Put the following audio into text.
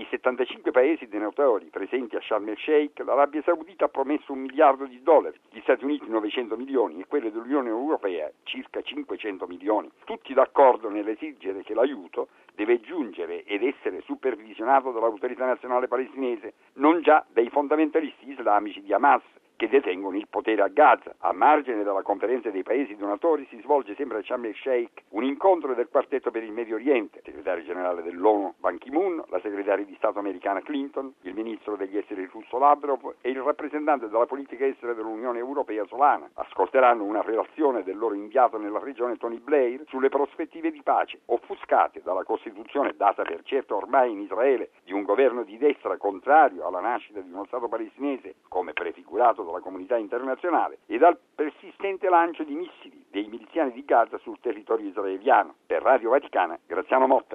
i 75 paesi donatori presenti a Sharm el Sheikh, l'Arabia Saudita ha promesso $1 miliardo, gli Stati Uniti 900 milioni e quello dell'Unione Europea circa 500 milioni, tutti d'accordo nell'esigere che l'aiuto deve giungere ed essere supervisionato dall'autorità nazionale palestinese, non già dai fondamentalisti islamici di Hamas, che detengono il potere a Gaza. A margine della conferenza dei paesi donatori si svolge sempre a Sharm el Sheikh un incontro del quartetto per il Medio Oriente, il segretario generale dell'ONU Ban Ki-moon, la segretaria di Stato americana Clinton, il ministro degli esteri russo Lavrov e il rappresentante della politica estera dell'Unione Europea Solana. Ascolteranno una relazione del loro inviato nella regione Tony Blair sulle prospettive di pace, offuscate dalla Costituzione data per certo ormai in Israele di un governo di destra contrario alla nascita di uno Stato palestinese, come prefigurato dalla comunità internazionale, e dal persistente lancio di missili dei miliziani di Gaza sul territorio israeliano. Per Radio Vaticana, Graziano Motta.